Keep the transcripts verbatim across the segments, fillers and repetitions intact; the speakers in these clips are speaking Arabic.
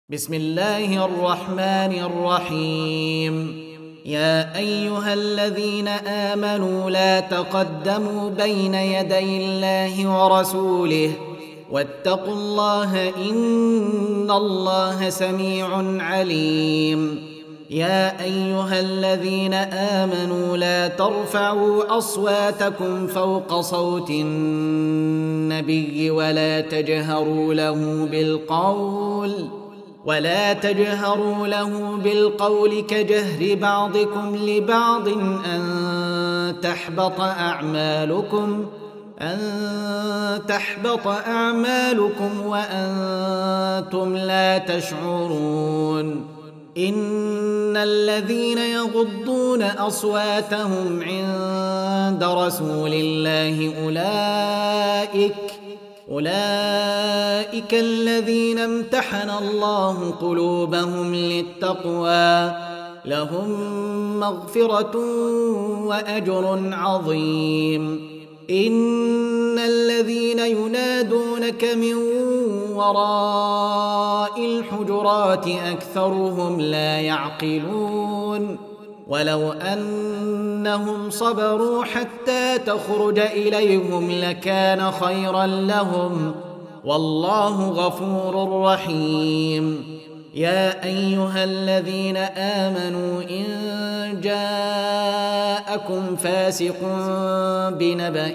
بسم الله الرحمن الرحيم. يا أيها الذين آمنوا لا تقدموا بين يدي الله ورسوله واتقوا الله إن الله سميع عليم. يا أيها الذين آمنوا لا ترفعوا أصواتكم فوق صوت النبي ولا تجهروا له بالقول ولا تجهروا له بالقول كجهر بعضكم لبعض أن تحبط أعمالكم أن تحبط أعمالكم وأنتم لا تشعرون. إن الذين يغضون أصواتهم عند رسول الله أولئك أولئك الذين امتحن الله قلوبهم للتقوى لهم مغفرة وأجر عظيم. إن الذين ينادونك من وراء الحجرات أكثرهم لا يعقلون. ولو أنهم صبروا حتى تخرج إليهم لكان خيرا لهم والله غفور رحيم. يا أيها الذين آمنوا إن جاءكم فاسق بنبأ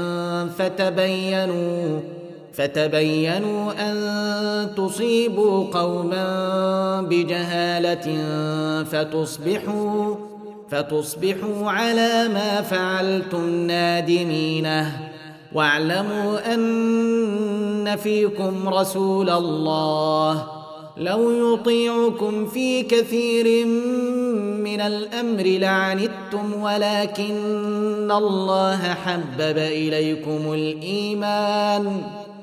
فتبينوا فتبينوا أن تصيبوا قوما بجهالة فتصبحوا فتصبحوا على ما فعلتم نادمينه. واعلموا أن فيكم رسول الله لو يطيعكم في كثير من الأمر لعنتم ولكن الله حبب إليكم الإيمان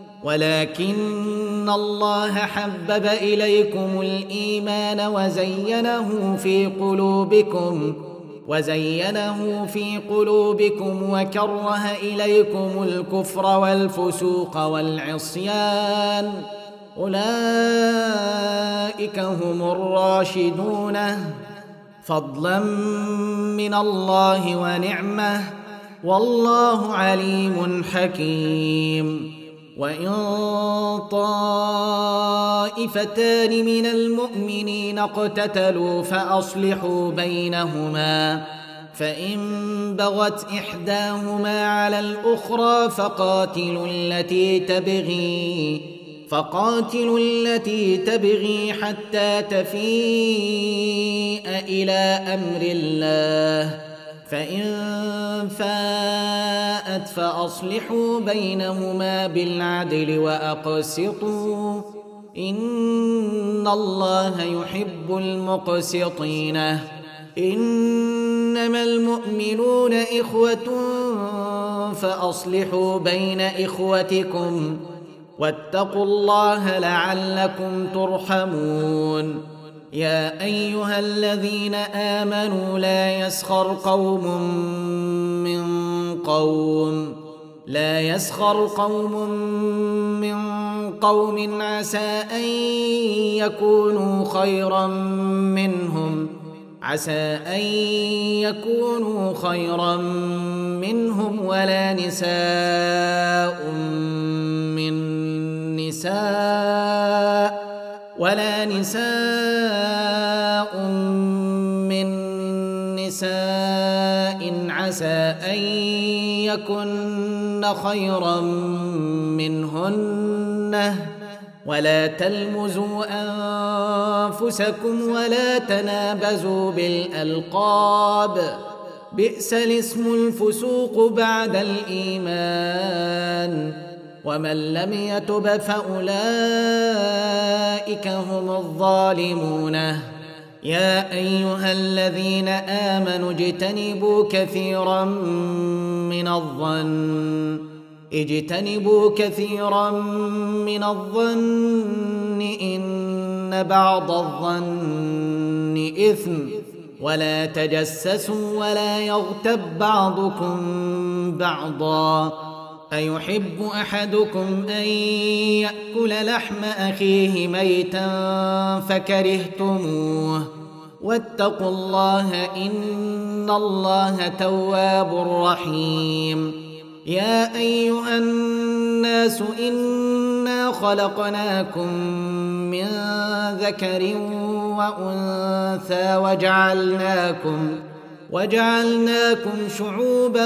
ولكن الله حبب إليكم الإيمان وزينه في قلوبكم وزينه في قلوبكم وكره إليكم الكفر والفسوق والعصيان أولئك هم الراشدون فضلا من الله ونعمة والله عليم حكيم. وإن طائفتان من المؤمنين اقتتلوا فأصلحوا بينهما فإن بغت إحداهما على الأخرى فقاتلوا التي تبغي فقاتلوا التي تبغي حتى تفيء إلى أمر الله فإن فاءت فأصلحوا بينهما بالعدل وأقسطوا إن الله يحب المقسطين. إنما المؤمنون إخوة فأصلحوا بين إخوتكم واتقوا الله لعلكم ترحمون. يا أيها الذين آمنوا لا يسخر قوم من قوم لا يسخر قوم من قوم عسى أن يكونوا خيرا منهم عسى أن يكونوا خيرا منهم ولا نساء من نساء ولا نساء من نساء عسى أن يكن خيرا منهن ولا تلمزوا أنفسكم ولا تنابزوا بالألقاب بئس الاسم الفسوق بعد الإيمان ومن لم يتب فأولئك هم الظالمون. يا أيها الذين آمنوا اجتنبوا كثيرا من الظن اجتنبوا كثيرا من الظن إن بعض الظن إثم ولا تجسسوا ولا يغتب بعضكم بعضا أيحب أحدكم أن يأكل لحم أخيه ميتا فكرهتموه واتقوا الله إن الله تواب رحيم يا أيها الناس إنا خلقناكم من ذكر وأنثى وجعلناكم وجعلناكم شعوبا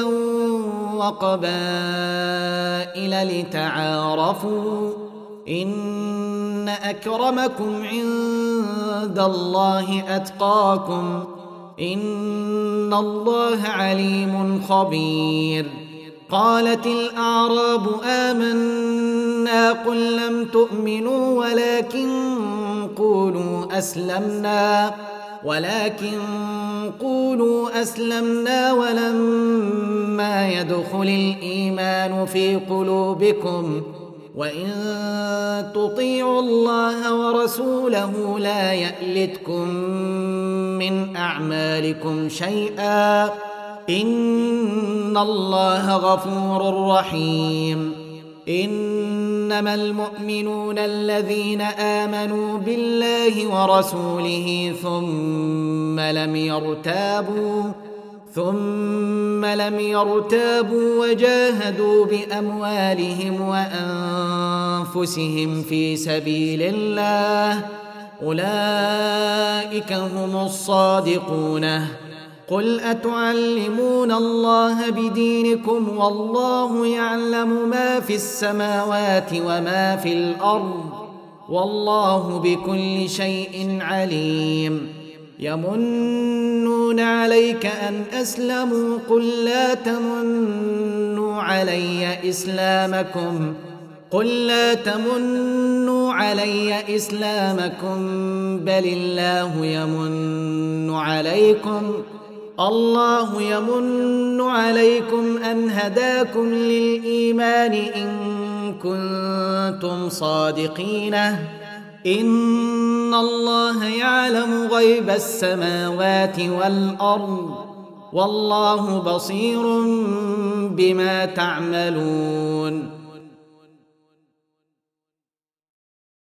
وقبائل لتعارفوا إن أكرمكم عند الله أتقاكم إن الله عليم خبير قالت الأعراب آمنا قل لم تؤمنوا ولكن قولوا أسلمنا ولكن قولوا أسلمنا ولما يدخل الإيمان في قلوبكم وإن تطيعوا الله ورسوله لا يألتكم من أعمالكم شيئا إن الله غفور رحيم إنما المؤمنون الذين آمنوا بالله ورسوله ثم لم يرتابوا ثم لم يرتابوا وجاهدوا بأموالهم وأنفسهم في سبيل الله أولئك هم الصادقون قل أتعلمون الله بدينكم والله يعلم ما في السماوات وما في الأرض والله بكل شيء عليم يمنون عليك أن أسلموا قل لا تمنوا علي إسلامكم قل لا تمنوا علي إسلامكم بل الله يمن عليكم الله يمن عليكم أن هداكم للإيمان إن كنتم صادقين إن الله يعلم غيب السماوات والأرض والله بصير بما تعملون